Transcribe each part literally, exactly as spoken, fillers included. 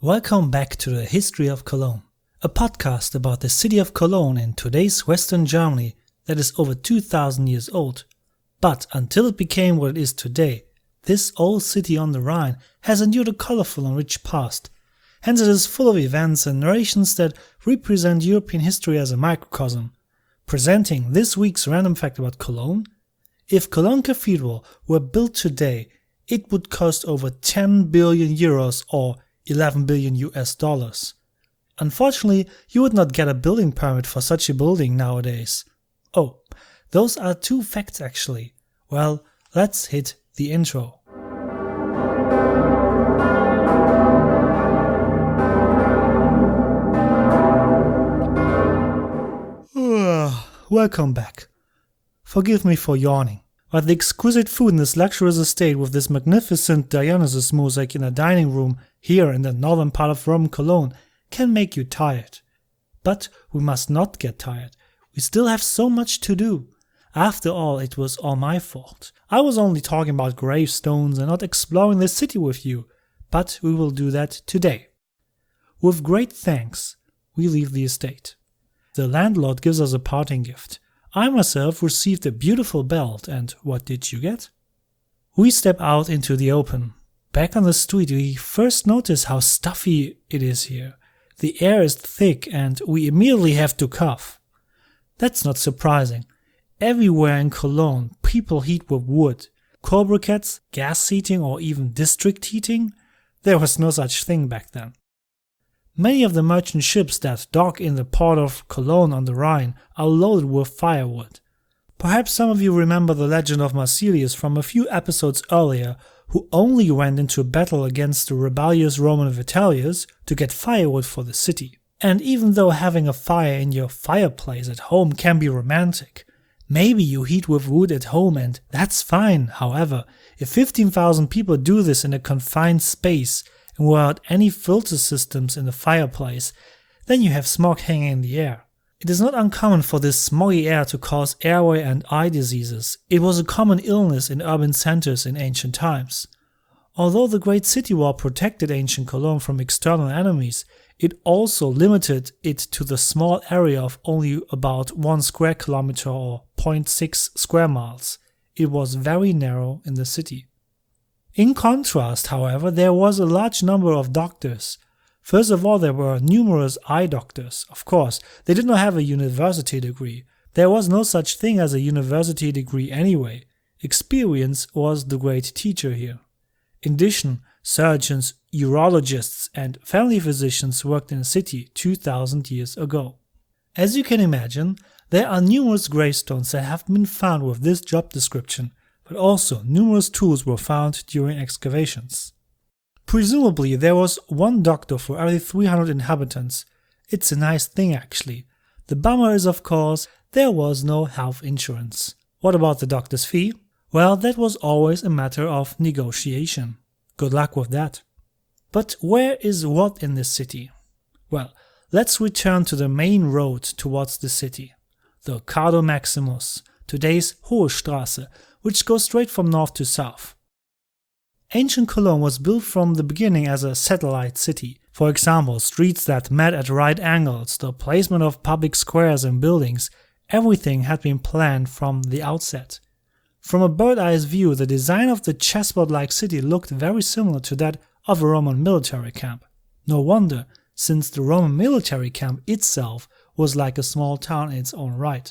Welcome back to the History of Cologne, a podcast about the city of Cologne in today's Western Germany that is over two thousand years old. But until it became what it is today, this old city on the Rhine has endured a colorful and rich past. Hence it is full of events and narrations that represent European history as a microcosm. Presenting this week's random fact about Cologne: if Cologne Cathedral were built today, it would cost over ten billion euros or eleven billion U S dollars. Unfortunately, you would not get a building permit for such a building nowadays. Oh, those are two facts actually. Well, let's hit the intro. Welcome back. Forgive me for yawning, but the exquisite food in this luxurious estate with this magnificent Dionysus mosaic in a dining room here in the northern part of Roman Cologne can make you tired. But we must not get tired. We still have so much to do. After all, it was all my fault. I was only talking about gravestones and not exploring the city with you, but we will do that today. With great thanks, we leave the estate. The landlord gives us a parting gift. I myself received a beautiful belt, and what did you get? We step out into the open. Back on the street we first notice how stuffy it is here. The air is thick and we immediately have to cough. That's not surprising. Everywhere in Cologne people heat with wood. Coal briquettes, gas heating or even district heating? There was no such thing back then. Many of the merchant ships that dock in the port of Cologne on the Rhine are loaded with firewood. Perhaps some of you remember the legend of Marsilius from a few episodes earlier, who only went into battle against the rebellious Roman Vitellius to get firewood for the city. And even though having a fire in your fireplace at home can be romantic, maybe you heat with wood at home and that's fine. However, if fifteen thousand people do this in a confined space and without any filter systems in the fireplace, then you have smog hanging in the air. It is not uncommon for this smoggy air to cause airway and eye diseases. It was a common illness in urban centers in ancient times. Although the Great City Wall protected ancient Cologne from external enemies, it also limited it to the small area of only about one square kilometer or zero point six square miles. It was very narrow in the city. In contrast, however, there was a large number of doctors. First of all, there were numerous eye doctors. Of course, they did not have a university degree. There was no such thing as a university degree anyway. Experience was the great teacher here. In addition, surgeons, urologists, and family physicians worked in the city two thousand years ago. As you can imagine, there are numerous gravestones that have been found with this job description, but also numerous tools were found during excavations. Presumably there was one doctor for every three hundred inhabitants. It's a nice thing actually. The bummer is of course there was no health insurance. What about the doctor's fee? Well, that was always a matter of negotiation. Good luck with that. But where is what in this city? Well, let's return to the main road towards the city. The Cardo Maximus, today's Hohe Straße, which goes straight from north to south. Ancient Cologne was built from the beginning as a satellite city. For example, streets that met at right angles, the placement of public squares and buildings, everything had been planned from the outset. From a bird's-eye view, the design of the chessboard-like city looked very similar to that of a Roman military camp. No wonder, since the Roman military camp itself was like a small town in its own right.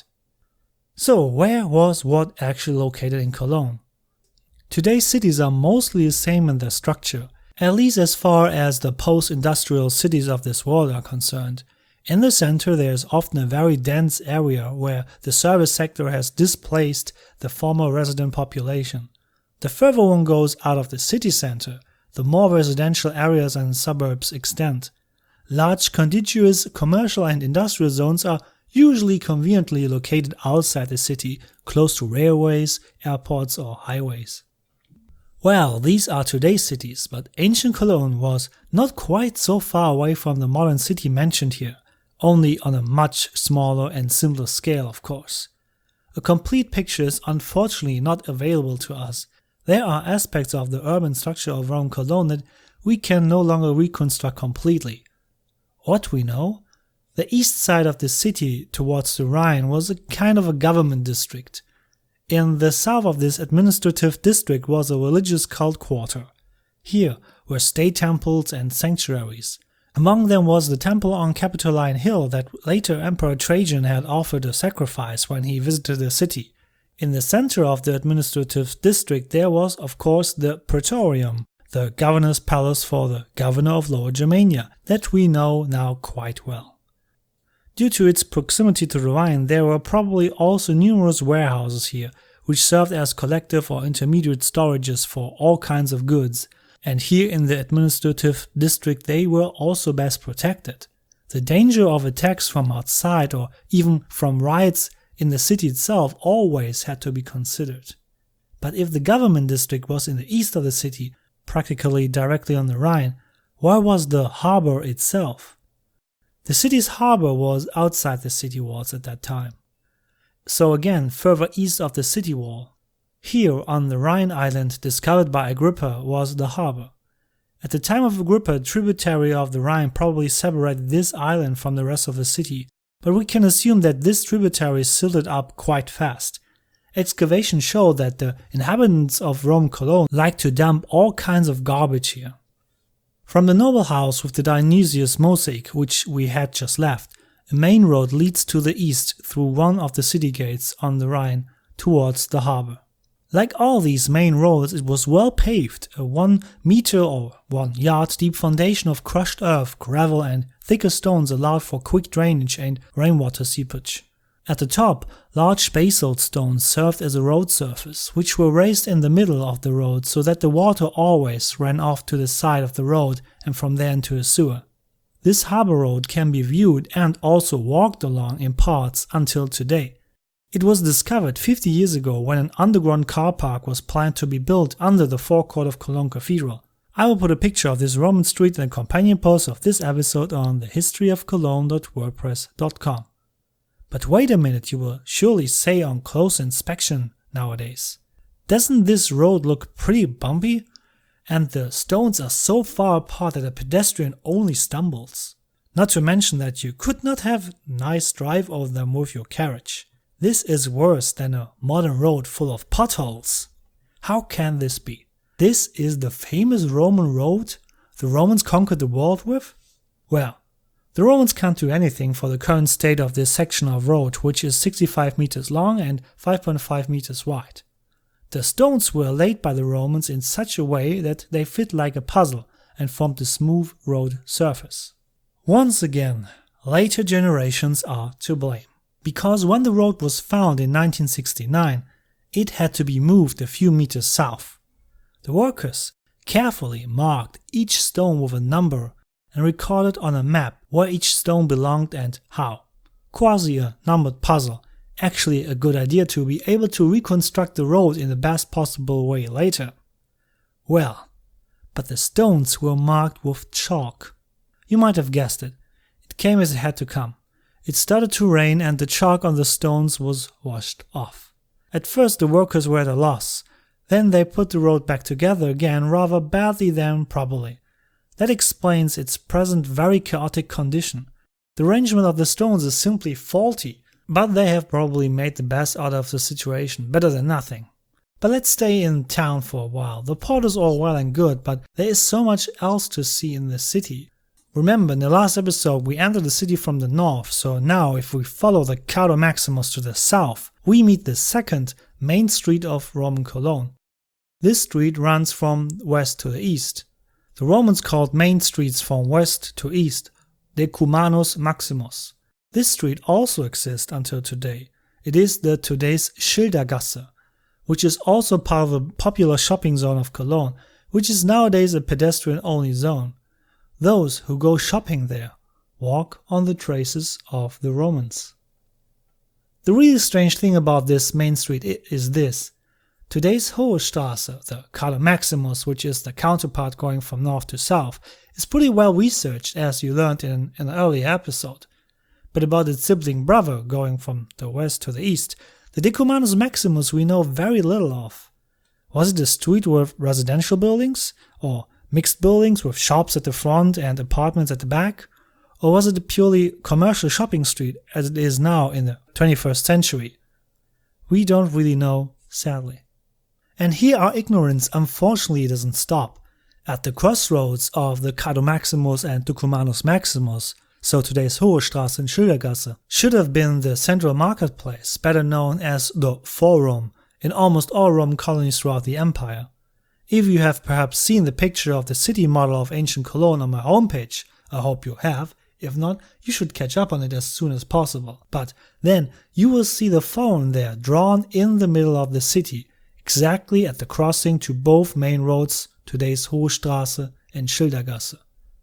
So, where was what actually located in Cologne? Today's cities are mostly the same in their structure, at least as far as the post-industrial cities of this world are concerned. In the center there is often a very dense area where the service sector has displaced the former resident population. The further one goes out of the city center, the more residential areas and suburbs extend. Large contiguous commercial and industrial zones are usually conveniently located outside the city, close to railways, airports or highways. Well, these are today's cities, but ancient Cologne was not quite so far away from the modern city mentioned here, only on a much smaller and simpler scale, of course. A complete picture is unfortunately not available to us. There are aspects of the urban structure of Rome Cologne that we can no longer reconstruct completely. What we know? The east side of the city towards the Rhine was a kind of a government district. In the south of this administrative district was a religious cult quarter. Here were state temples and sanctuaries. Among them was the temple on Capitoline Hill that later Emperor Trajan had offered a sacrifice when he visited the city. In the center of the administrative district there was, of course, the Praetorium, the governor's palace for the governor of Lower Germania, that we know now quite well. Due to its proximity to the Rhine, there were probably also numerous warehouses here, which served as collective or intermediate storages for all kinds of goods, and here in the administrative district they were also best protected. The danger of attacks from outside or even from riots in the city itself always had to be considered. But if the government district was in the east of the city, practically directly on the Rhine, where was the harbor itself? The city's harbor was outside the city walls at that time. So again, further east of the city wall. Here on the Rhine island discovered by Agrippa was the harbor. At the time of Agrippa, a tributary of the Rhine probably separated this island from the rest of the city, but we can assume that this tributary silted up quite fast. Excavations show that the inhabitants of Rome Cologne liked to dump all kinds of garbage here. From the noble house with the Dionysius mosaic, which we had just left, a main road leads to the east through one of the city gates on the Rhine towards the harbor. Like all these main roads, it was well paved, a one meter or one yard deep foundation of crushed earth, gravel and thicker stones allowed for quick drainage and rainwater seepage. At the top, large basalt stones served as a road surface, which were raised in the middle of the road so that the water always ran off to the side of the road and from there into a sewer. This harbor road can be viewed and also walked along in parts until today. It was discovered fifty years ago when an underground car park was planned to be built under the forecourt of Cologne Cathedral. I will put a picture of this Roman street in a companion post of this episode on the history of cologne dot wordpress dot com. But wait a minute, you will surely say on close inspection nowadays. Doesn't this road look pretty bumpy? And the stones are so far apart that a pedestrian only stumbles. Not to mention that you could not have a nice drive over them with your carriage. This is worse than a modern road full of potholes. How can this be? This is the famous Roman road the Romans conquered the world with? Well, the Romans can't do anything for the current state of this section of road, which is sixty-five meters long and five point five meters wide. The stones were laid by the Romans in such a way that they fit like a puzzle and formed a smooth road surface. Once again, later generations are to blame, because when the road was found in nineteen sixty-nine, it had to be moved a few meters south. The workers carefully marked each stone with a number and recorded on a map where each stone belonged and how. Quasi a numbered puzzle, actually a good idea to be able to reconstruct the road in the best possible way later. Well, but the stones were marked with chalk. You might have guessed it. It came as it had to come. It started to rain and the chalk on the stones was washed off. At first the workers were at a loss. Then they put the road back together again rather badly than properly. That explains its present very chaotic condition. The arrangement of the stones is simply faulty, but they have probably made the best out of the situation, better than nothing. But let's stay in town for a while. The port is all well and good, but there is so much else to see in the city. Remember, in the last episode we entered the city from the north, so now if we follow the Cardo Maximus to the south, we meet the second main street of Roman Cologne. This street runs from west to the east. The Romans called main streets from west to east Decumanus Maximus. This street also exists until today. It is the today's Schildergasse, which is also part of a popular shopping zone of Cologne, which is nowadays a pedestrian-only zone. Those who go shopping there walk on the traces of the Romans. The really strange thing about this main street is this. Today's Hohe Straße, the Cardo Maximus, which is the counterpart going from north to south, is pretty well researched, as you learned in an earlier episode. But about its sibling brother going from the west to the east, the Decumanus Maximus we know very little of. Was it a street with residential buildings? Or Mixed buildings with shops at the front and apartments at the back? Or was it a purely commercial shopping street as it is now in the twenty-first century? We don't really know, sadly. And here our ignorance unfortunately doesn't stop. At the crossroads of the Cardo Maximus and Ducumanus Maximus, so today's Hohe Straße and Schildergasse, should have been the central marketplace, better known as the Forum, in almost all Roman colonies throughout the empire. If you have perhaps seen the picture of the city model of ancient Cologne on my homepage, I hope you have. If not, you should catch up on it as soon as possible. But then you will see the Forum there drawn in the middle of the city, exactly at the crossing to both main roads, today's Hohe Straße and Schildergasse.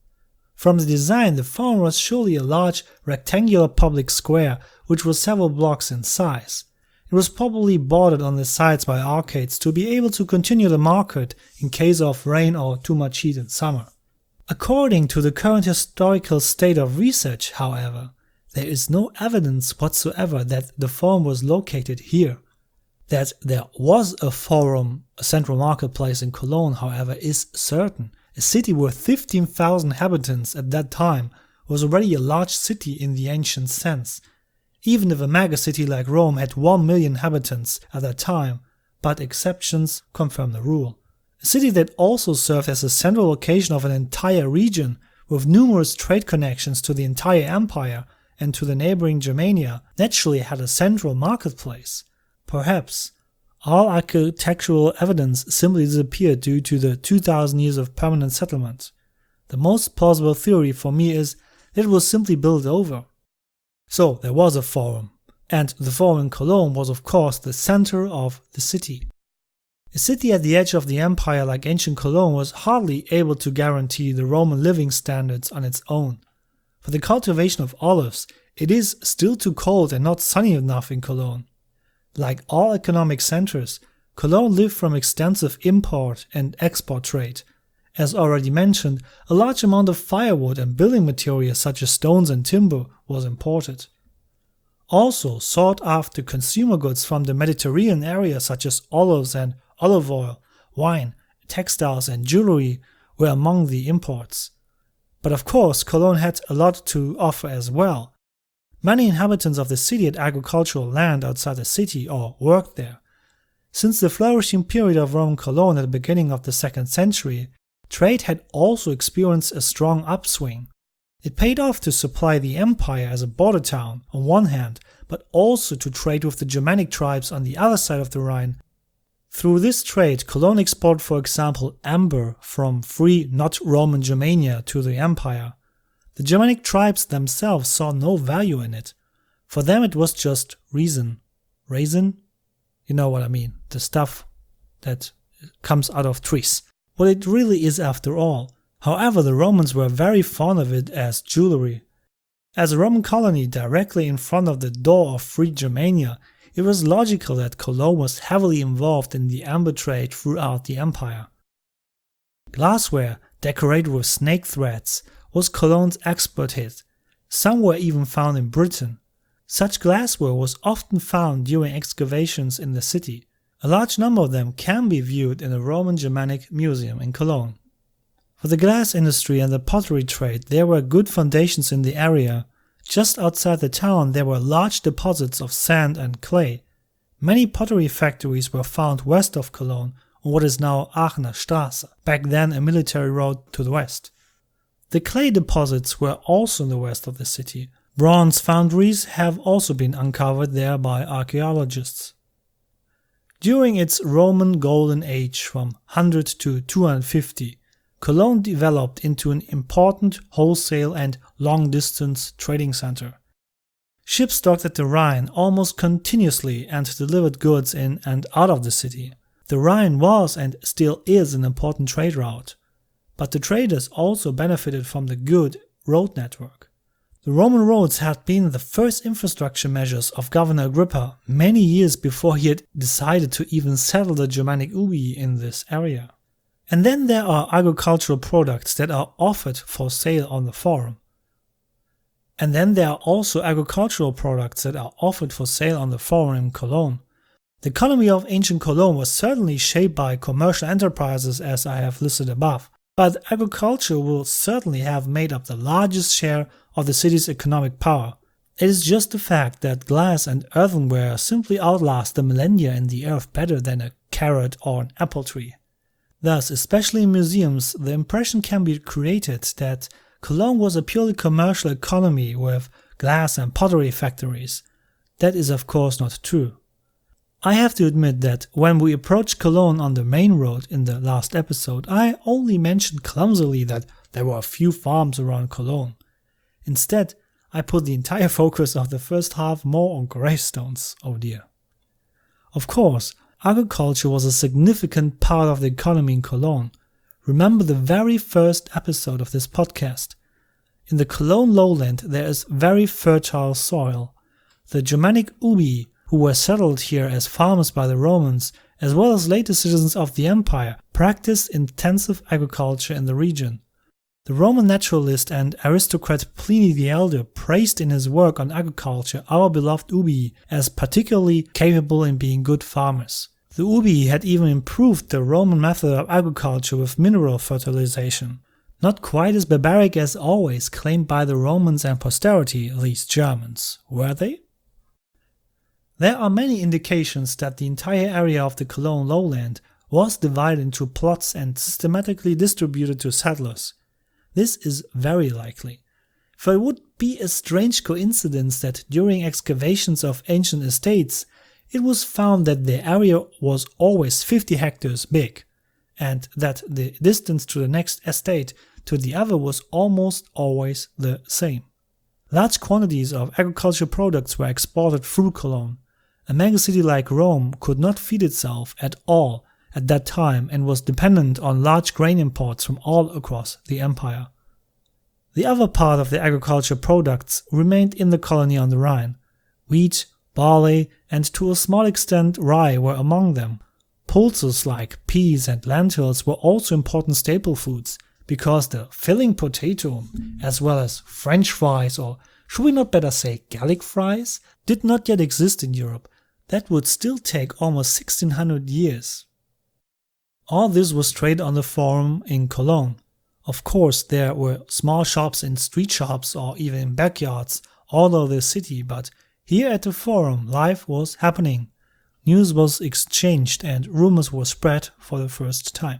From the design, the Forum was surely a large rectangular public square which was several blocks in size. It was probably bordered on the sides by arcades to be able to continue the market in case of rain or too much heat in summer. According to the current historical state of research, however, there is no evidence whatsoever that the Forum was located here. That there was a Forum, a central marketplace in Cologne, however, is certain. A city with fifteen thousand inhabitants at that time was already a large city in the ancient sense, even if a megacity like Rome had one million inhabitants at that time, but exceptions confirm the rule. A city that also served as a central location of an entire region, with numerous trade connections to the entire empire and to the neighboring Germania, naturally had a central marketplace. Perhaps all architectural evidence simply disappeared due to the two thousand years of permanent settlement. The most plausible theory for me is that it was simply built over. So there was a Forum, and the Forum in Cologne was of course the center of the city. A city at the edge of the empire like ancient Cologne was hardly able to guarantee the Roman living standards on its own. For the cultivation of olives, it is still too cold and not sunny enough in Cologne. Like all economic centers, Cologne lived from extensive import and export trade. As already mentioned, a large amount of firewood and building materials such as stones and timber was imported. Also, sought-after consumer goods from the Mediterranean area such as olives and olive oil, wine, textiles and jewelry were among the imports. But of course, Cologne had a lot to offer as well. Many inhabitants of the city had agricultural land outside the city or worked there. Since the flourishing period of Roman Cologne at the beginning of the second century, trade had also experienced a strong upswing. It paid off to supply the empire as a border town on one hand, but also to trade with the Germanic tribes on the other side of the Rhine. Through this trade, Cologne exported, for example, amber from free, not Roman Germania to the empire. The Germanic tribes themselves saw no value in it. For them it was just resin. Raisin? You know what I mean, the stuff that comes out of trees. What it really is after all. However, the Romans were very fond of it as jewelry. As a Roman colony directly in front of the door of free Germania, it was logical that Cologne was heavily involved in the amber trade throughout the empire. Glassware, decorated with snake threads, was Cologne's export hit. Some were even found in Britain. Such glassware was often found during excavations in the city. A large number of them can be viewed in the Roman Germanic Museum in Cologne. For the glass industry and the pottery trade, there were good foundations in the area. Just outside the town there were large deposits of sand and clay. Many pottery factories were found west of Cologne on what is now Aachener Straße, back then a military road to the west. The clay deposits were also in the west of the city. Bronze foundries have also been uncovered there by archaeologists. During its Roman Golden Age from one hundred to two hundred fifty, Cologne developed into an important wholesale and long-distance trading center. Ships docked at the Rhine almost continuously and delivered goods in and out of the city. The Rhine was and still is an important trade route. But the traders also benefited from the good road network. The Roman roads had been the first infrastructure measures of Governor Agrippa many years before he had decided to even settle the Germanic Ubii in this area. And then there are agricultural products that are offered for sale on the Forum. And then there are also agricultural products that are offered for sale on the Forum in Cologne. The economy of ancient Cologne was certainly shaped by commercial enterprises as I have listed above. but agriculture will certainly have made up the largest share of the city's economic power. It is just the fact that glass and earthenware simply outlast the millennia in the earth better than a carrot or an apple tree. Thus, especially in museums, the impression can be created that Cologne was a purely commercial economy with glass and pottery factories. That is of course not true. I have to admit that when we approached Cologne on the main road in the last episode, I only mentioned clumsily that there were a few farms around Cologne. Instead, I put the entire focus of the first half more on gravestones, oh dear. Of course, agriculture was a significant part of the economy in Cologne. Remember the very first episode of this podcast. In the Cologne lowland there is very fertile soil. The Germanic Ubii, who were settled here as farmers by the Romans, as well as later citizens of the empire, practiced intensive agriculture in the region. The Roman naturalist and aristocrat Pliny the Elder praised in his work on agriculture our beloved Ubii as particularly capable in being good farmers. The Ubii had even improved the Roman method of agriculture with mineral fertilization. Not quite as barbaric as always claimed by the Romans and posterity, these Germans, were they? There are many indications that the entire area of the Cologne lowland was divided into plots and systematically distributed to settlers. This is very likely, for it would be a strange coincidence that during excavations of ancient estates, it was found that the area was always fifty hectares big, and that the distance to the next estate to the other was almost always the same. Large quantities of agricultural products were exported through Cologne. A megacity like Rome could not feed itself at all at that time and was dependent on large grain imports from all across the empire. The other part of the agricultural products remained in the colony on the Rhine. Wheat, barley, and to a small extent rye were among them. Pulses like peas and lentils were also important staple foods, because the filling potato, as well as French fries, or should we not better say Gallic fries, did not yet exist in Europe. That would still take almost sixteen hundred years. All this was traded on the Forum in Cologne. Of course, there were small shops in street shops or even in backyards all over the city, but here at the Forum life was happening. News was exchanged and rumors were spread for the first time.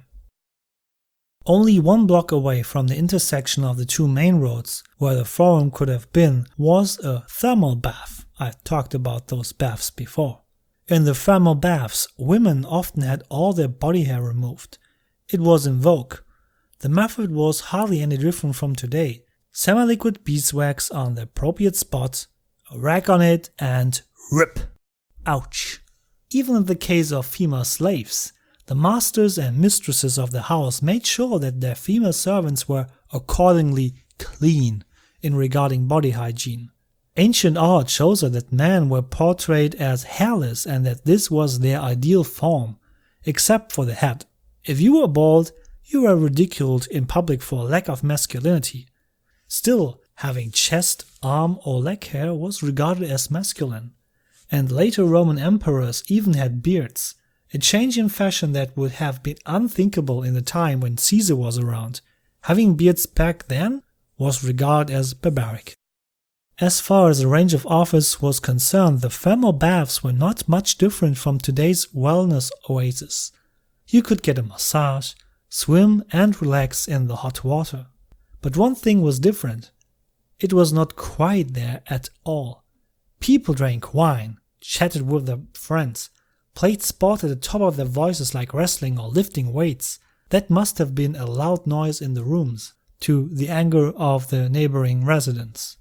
Only one block away from the intersection of the two main roads, where the Forum could have been, was a thermal bath. I talked about those baths before. In the thermal baths, women often had all their body hair removed. It was in vogue. The method was hardly any different from today. Semi-liquid beeswax on the appropriate spot, a rag on it, and rip. Ouch. Even in the case of female slaves, the masters and mistresses of the house made sure that their female servants were accordingly clean in regarding body hygiene. Ancient art shows us that men were portrayed as hairless and that this was their ideal form, except for the head. If you were bald, you were ridiculed in public for lack of masculinity. Still, having chest, arm, or leg hair was regarded as masculine. And later Roman emperors even had beards, a change in fashion that would have been unthinkable in the time when Caesar was around. Having beards back then was regarded as barbaric. As far as the range of offers was concerned, the thermal baths were not much different from today's wellness oasis. You could get a massage, swim and relax in the hot water. But one thing was different. It was not quiet there at all. People drank wine, chatted with their friends, played sport at the top of their voices like wrestling or lifting weights. That must have been a loud noise in the rooms, to the anger of the neighboring residents.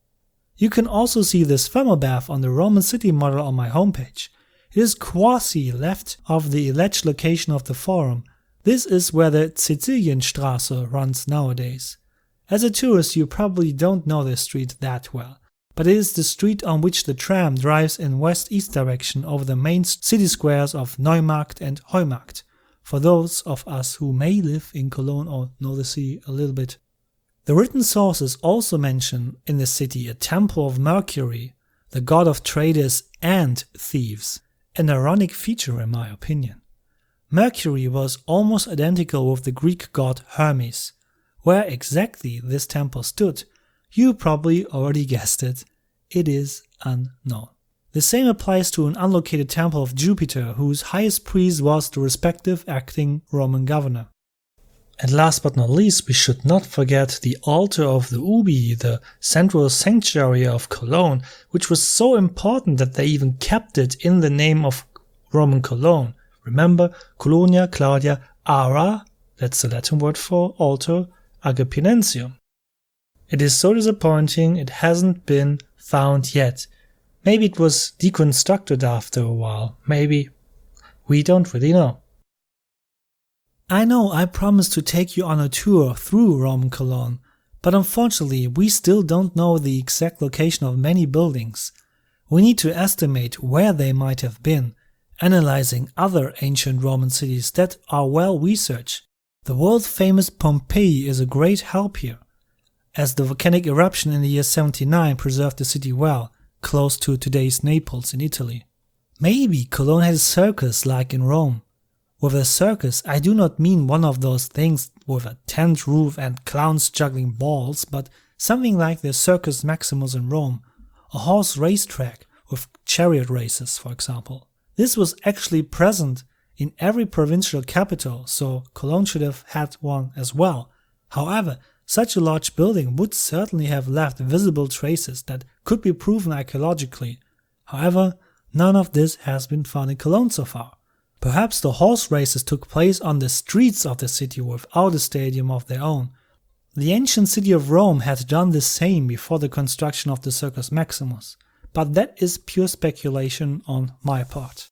You can also see this thermal bath on the Roman city model on my homepage. It is quasi left of the alleged location of the Forum. This is where the Sizilienstraße runs nowadays. As a tourist you probably don't know this street that well, but it is the street on which the tram drives in west-east direction over the main city squares of Neumarkt and Heumarkt, for those of us who may live in Cologne or know the city a little bit. The written sources also mention in the city a temple of Mercury, the god of traders and thieves, an ironic feature in my opinion. Mercury was almost identical with the Greek god Hermes. Where exactly this temple stood, you probably already guessed it. It is unknown. The same applies to an unlocated temple of Jupiter, whose highest priest was the respective acting Roman governor. And last but not least, we should not forget the altar of the Ubi, the central sanctuary of Cologne, which was so important that they even kept it in the name of Roman Cologne. Remember, Colonia Claudia Ara, that's the Latin word for altar, Agapinensium. It is so disappointing it hasn't been found yet. Maybe it was deconstructed after a while, maybe. We don't really know. I know I promised to take you on a tour through Roman Cologne, but unfortunately we still don't know the exact location of many buildings. We need to estimate where they might have been, analyzing other ancient Roman cities that are well researched. The world-famous Pompeii is a great help here, as the volcanic eruption in the year seventy-nine preserved the city well, close to today's Naples in Italy. Maybe Cologne had a circus like in Rome. With a circus, I do not mean one of those things with a tent roof and clowns juggling balls, but something like the Circus Maximus in Rome, a horse racetrack with chariot races, for example. This was actually present in every provincial capital, so Cologne should have had one as well. However, such a large building would certainly have left visible traces that could be proven archaeologically. However, none of this has been found in Cologne so far. Perhaps the horse races took place on the streets of the city without a stadium of their own. The ancient city of Rome had done the same before the construction of the Circus Maximus, but that is pure speculation on my part.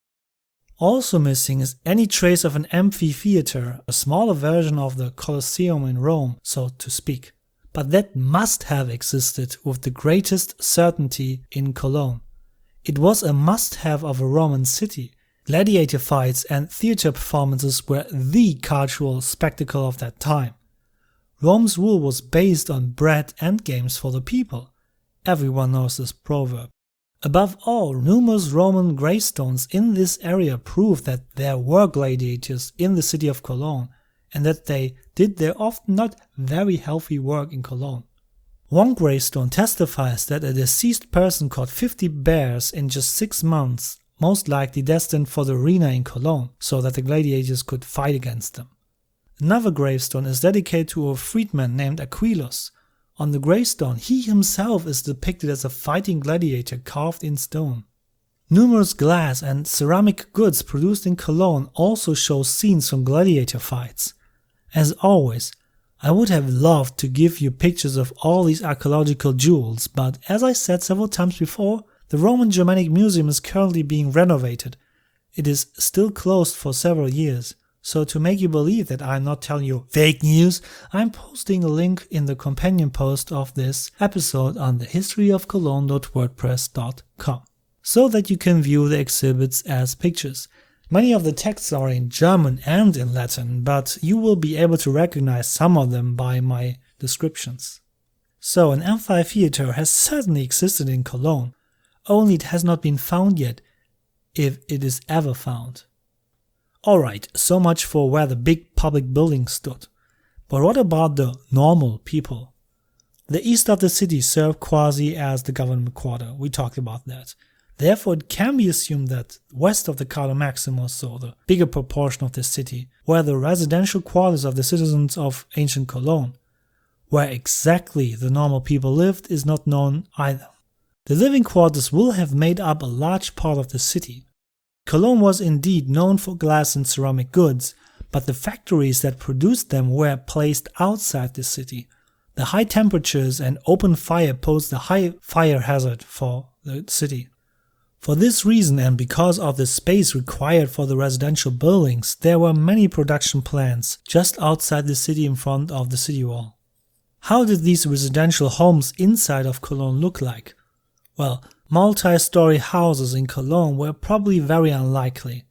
Also missing is any trace of an amphitheater, a smaller version of the Colosseum in Rome, so to speak. But that must have existed with the greatest certainty in Cologne. It was a must-have of a Roman city. Gladiator fights and theater performances were the cultural spectacle of that time. Rome's rule was based on bread and games for the people. Everyone knows this proverb. Above all, numerous Roman gravestones in this area prove that there were gladiators in the city of Cologne and that they did their often not very healthy work in Cologne. One gravestone testifies that a deceased person caught fifty bears in just six months, most likely destined for the arena in Cologne, so that the gladiators could fight against them. Another gravestone is dedicated to a freedman named Aquilus. On the gravestone, he himself is depicted as a fighting gladiator carved in stone. Numerous glass and ceramic goods produced in Cologne also show scenes from gladiator fights. As always, I would have loved to give you pictures of all these archaeological jewels, but as I said several times before, the Roman Germanic Museum is currently being renovated. It is still closed for several years, so to make you believe that I am not telling you fake news, I am posting a link in the companion post of this episode on the history of cologne dot wordpress dot com, so that you can view the exhibits as pictures. Many of the texts are in German and in Latin, but you will be able to recognize some of them by my descriptions. So an amphitheater has certainly existed in Cologne, only it has not been found yet, if it is ever found. Alright, so much for where the big public buildings stood. But what about the normal people? The east of the city served quasi as the government quarter, we talked about that. Therefore it can be assumed that west of the Cardo Maximus, or the bigger proportion of the city, were the residential quarters of the citizens of ancient Cologne. Where exactly the normal people lived is not known either. The living quarters will have made up a large part of the city. Cologne was indeed known for glass and ceramic goods, but the factories that produced them were placed outside the city. The high temperatures and open fire posed a high fire hazard for the city. For this reason, and because of the space required for the residential buildings, there were many production plants just outside the city in front of the city wall. How did these residential homes inside of Cologne look like? Well, multi-story houses in Cologne were probably very unlikely.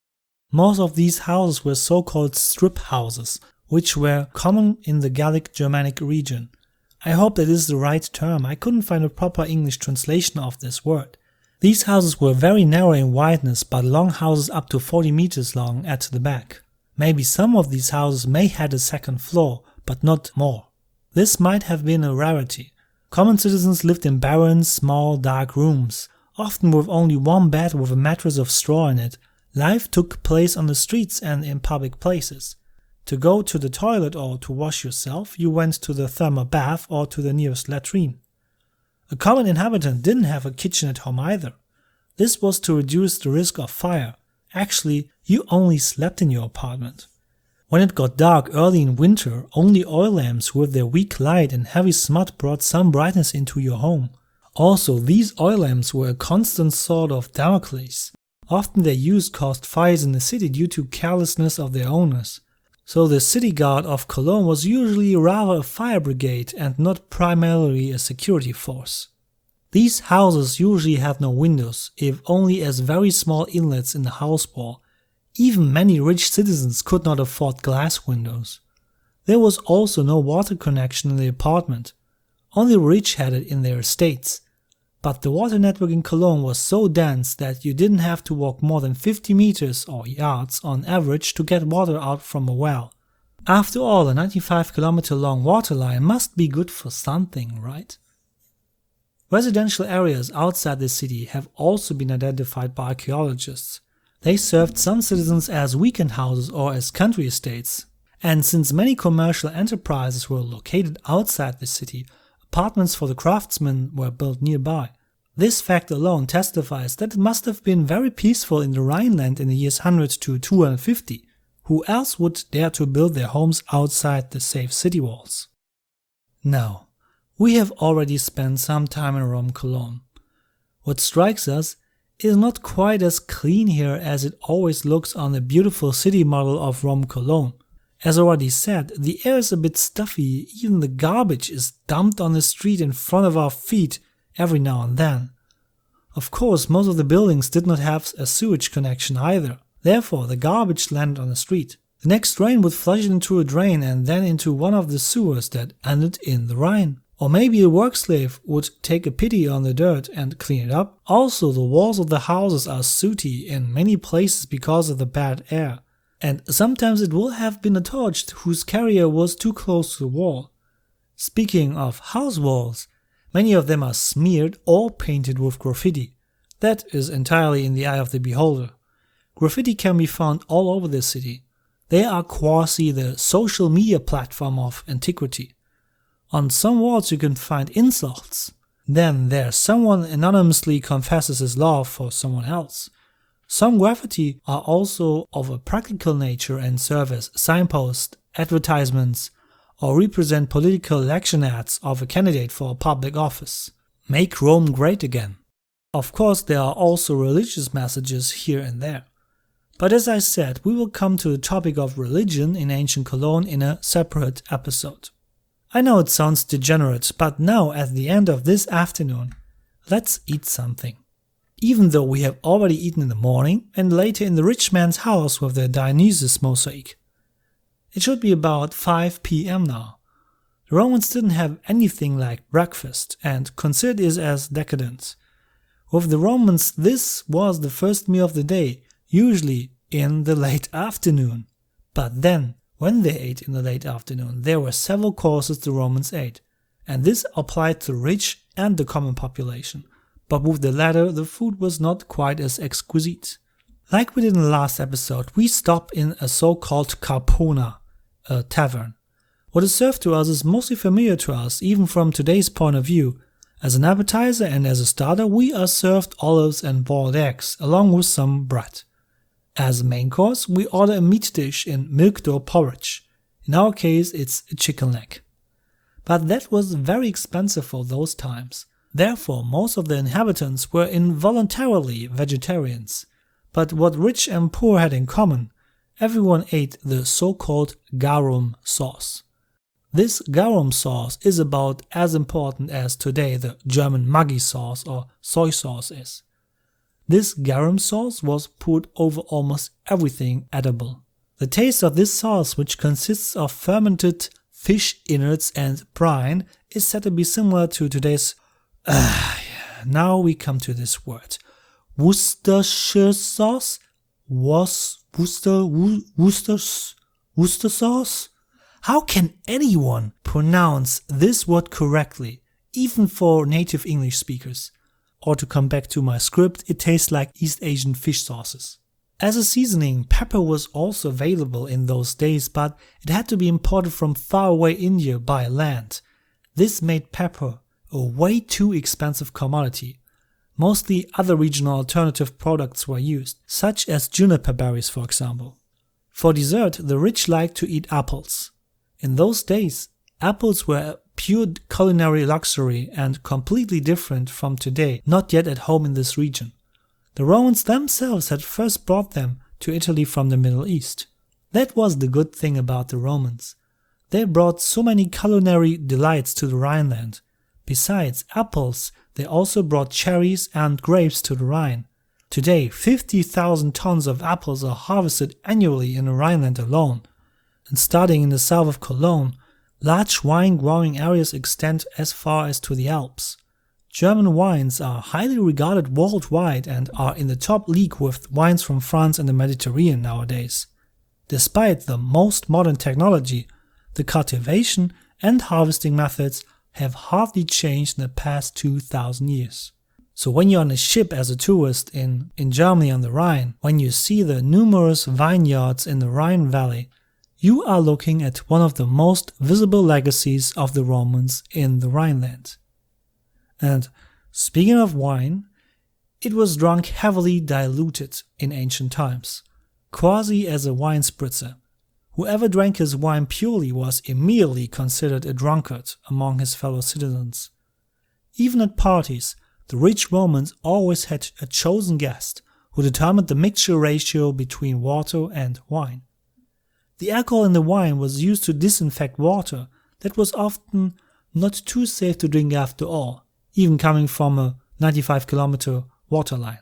Most of these houses were so-called strip houses, which were common in the Gallic Germanic region. I hope that is the right term. I couldn't find a proper English translation of this word. These houses were very narrow in wideness, but long houses up to forty meters long at the back. Maybe some of these houses may had a second floor, but not more. This might have been a rarity. Common citizens lived in barren, small, dark rooms, often with only one bed with a mattress of straw in it. Life took place on the streets and in public places. To go to the toilet or to wash yourself, you went to the thermal bath or to the nearest latrine. A common inhabitant didn't have a kitchen at home either. This was to reduce the risk of fire. Actually, you only slept in your apartment. When it got dark early in winter, only oil lamps with their weak light and heavy smut brought some brightness into your home. Also, these oil lamps were a constant sword of Damocles. Often their use caused fires in the city due to carelessness of their owners. So the city guard of Cologne was usually rather a fire brigade and not primarily a security force. These houses usually had no windows, if only as very small inlets in the house wall. Even many rich citizens could not afford glass windows. There was also no water connection in the apartment. Only the rich had it in their estates. But the water network in Cologne was so dense that you didn't have to walk more than fifty meters or yards on average to get water out from a well. After all, a ninety-five kilometer long water line must be good for something, right? Residential areas outside the city have also been identified by archaeologists. They served some citizens as weekend houses or as country estates. And since many commercial enterprises were located outside the city, apartments for the craftsmen were built nearby. This fact alone testifies that it must have been very peaceful in the Rhineland in the years one hundred to two hundred fifty. Who else would dare to build their homes outside the safe city walls? Now, we have already spent some time in Rome Cologne. What strikes us is not quite as clean here as it always looks on the beautiful city model of Rome Cologne. As already said, the air is a bit stuffy, even the garbage is dumped on the street in front of our feet every now and then. Of course, most of the buildings did not have a sewage connection either, therefore the garbage landed on the street. The next rain would flush it into a drain and then into one of the sewers that ended in the Rhine. Or maybe a work slave would take a pity on the dirt and clean it up. Also, the walls of the houses are sooty in many places because of the bad air. And sometimes it will have been a torch whose carrier was too close to the wall. Speaking of house walls, many of them are smeared or painted with graffiti. That is entirely in the eye of the beholder. Graffiti can be found all over the city. They are quasi the social media platform of antiquity. On some walls you can find insults. Then there someone anonymously confesses his love for someone else. Some graffiti are also of a practical nature and serve as signposts, advertisements, or represent political election ads of a candidate for a public office. Make Rome great again. Of course, there are also religious messages here and there. But as I said, we will come to the topic of religion in ancient Cologne in a separate episode. I know it sounds degenerate, but now at the end of this afternoon, let's eat something. Even though we have already eaten in the morning and later in the rich man's house with the Dionysus mosaic. It should be about five p m now. The Romans didn't have anything like breakfast and considered it as decadent. With the Romans, this was the first meal of the day, usually in the late afternoon. But then, when they ate in the late afternoon, there were several courses the Romans ate, and this applied to the rich and the common population. But with the latter, the food was not quite as exquisite. Like we did in the last episode, we stop in a so-called carpona, a tavern. What is served to us is mostly familiar to us, even from today's point of view. As an appetizer and as a starter, we are served olives and boiled eggs, along with some bread. As a main course, we order a meat dish in milk dough porridge. In our case, it's a chicken leg. But that was very expensive for those times. Therefore, most of the inhabitants were involuntarily vegetarians. But what rich and poor had in common, everyone ate the so-called garum sauce. This garum sauce is about as important as today the German Maggi sauce or soy sauce is. This garum sauce was poured over almost everything edible. The taste of this sauce, which consists of fermented fish innards and brine, is said to be similar to today's Uh, now we come to this word, Worcestershire sauce? Was Worcester Wo- Worcester Worcester sauce? How can anyone pronounce this word correctly, even for native English speakers? Or to come back to my script, it tastes like East Asian fish sauces. As a seasoning, pepper was also available in those days, but it had to be imported from faraway India by land. This made pepper a way too expensive commodity. Mostly other regional alternative products were used, such as juniper berries for example. For dessert, the rich liked to eat apples. In those days, apples were a pure culinary luxury and completely different from today, not yet at home in this region. The Romans themselves had first brought them to Italy from the Middle East. That was the good thing about the Romans. They brought so many culinary delights to the Rhineland. Besides apples, they also brought cherries and grapes to the Rhine. Today, fifty thousand tons of apples are harvested annually in the Rhineland alone. And starting in the south of Cologne, large wine-growing areas extend as far as to the Alps. German wines are highly regarded worldwide and are in the top league with wines from France and the Mediterranean nowadays. Despite the most modern technology, the cultivation and harvesting methods have hardly changed in the past two thousand years. So when you're on a ship as a tourist in, in Germany on the Rhine, when you see the numerous vineyards in the Rhine Valley, you are looking at one of the most visible legacies of the Romans in the Rhineland. And speaking of wine, it was drunk heavily diluted in ancient times, quasi as a wine spritzer. Whoever drank his wine purely was immediately considered a drunkard among his fellow citizens. Even at parties, the rich Romans always had a chosen guest who determined the mixture ratio between water and wine. The alcohol in the wine was used to disinfect water that was often not too safe to drink after all, even coming from a ninety-five kilometer water line.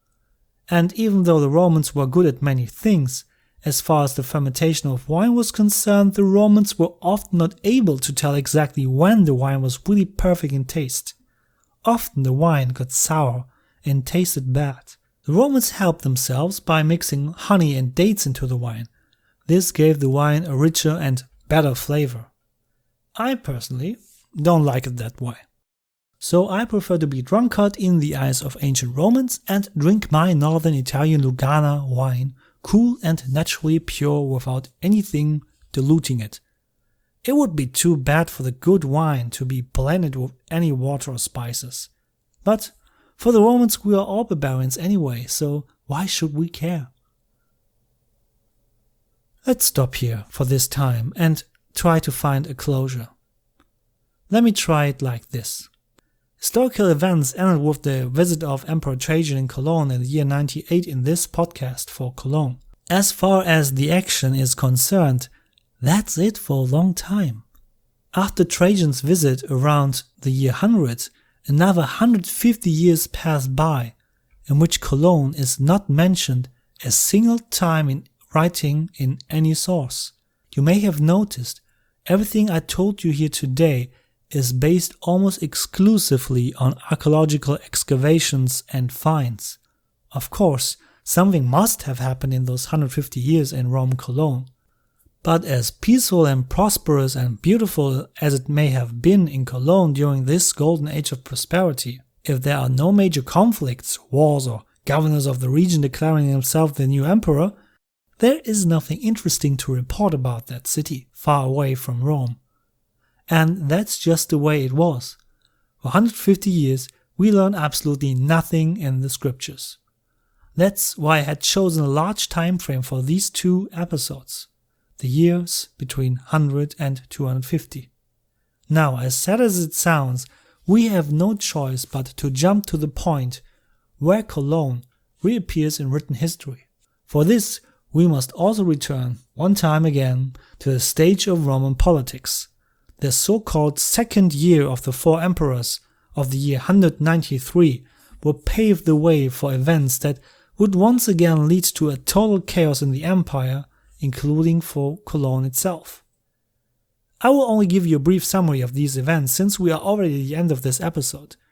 And even though the Romans were good at many things, as far as the fermentation of wine was concerned, the Romans were often not able to tell exactly when the wine was really perfect in taste. Often the wine got sour and tasted bad. The Romans helped themselves by mixing honey and dates into the wine. This gave the wine a richer and better flavor. I personally don't like it that way. So I prefer to be drunkard in the eyes of ancient Romans and drink my northern Italian Lugana wine, cool and naturally pure without anything diluting it. It would be too bad for the good wine to be blended with any water or spices. But for the Romans we are all barbarians anyway, so why should we care? Let's stop here for this time and try to find a closure. Let me try it like this. Historical events ended with the visit of Emperor Trajan in Cologne in the year ninety-eight in this podcast for Cologne. As far as the action is concerned, that's it for a long time. After Trajan's visit around the year one hundred, another one hundred fifty years passed by, in which Cologne is not mentioned a single time in writing in any source. You may have noticed, everything I told you here today is based almost exclusively on archaeological excavations and finds. Of course, something must have happened in those one hundred fifty years in Rome Cologne. But as peaceful and prosperous and beautiful as it may have been in Cologne during this golden age of prosperity, if there are no major conflicts, wars, or governors of the region declaring themselves the new emperor, there is nothing interesting to report about that city far away from Rome. And that's just the way it was. For one hundred fifty years, we learn absolutely nothing in the scriptures. That's why I had chosen a large time frame for these two episodes, the years between one hundred and two hundred fifty. Now, as sad as it sounds, we have no choice but to jump to the point where Cologne reappears in written history. For this, we must also return, one time again, to the stage of Roman politics. The so-called second year of the four emperors of the year one hundred ninety-three will pave the way for events that would once again lead to a total chaos in the empire, including for Cologne itself. I will only give you a brief summary of these events since we are already at the end of this episode.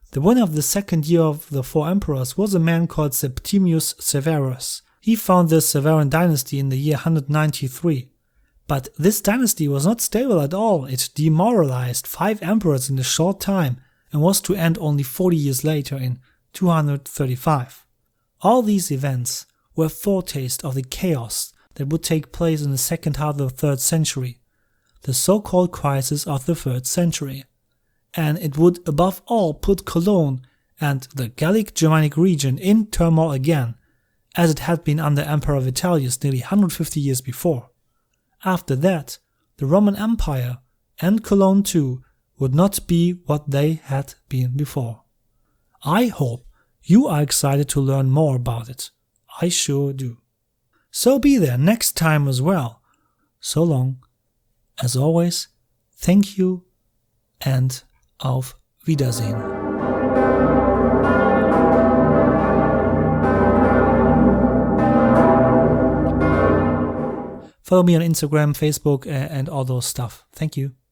The winner of the second year of the four emperors was a man called Septimius Severus. He founded the Severan dynasty in the year one hundred ninety-three. But this dynasty was not stable at all. It demoralized five emperors in a short time and was to end only forty years later in two hundred thirty-five. All these events were a foretaste of the chaos that would take place in the second half of the third century, the so-called crisis of the third century. And it would above all put Cologne and the Gallic Germanic region in turmoil again, as it had been under Emperor Vitellius nearly one hundred fifty years before. After that, the Roman Empire, and Cologne too, would not be what they had been before. I hope you are excited to learn more about it. I sure do. So be there next time as well. So long. As always, thank you and auf Wiedersehen. Follow me on Instagram, Facebook, and all those stuff. Thank you.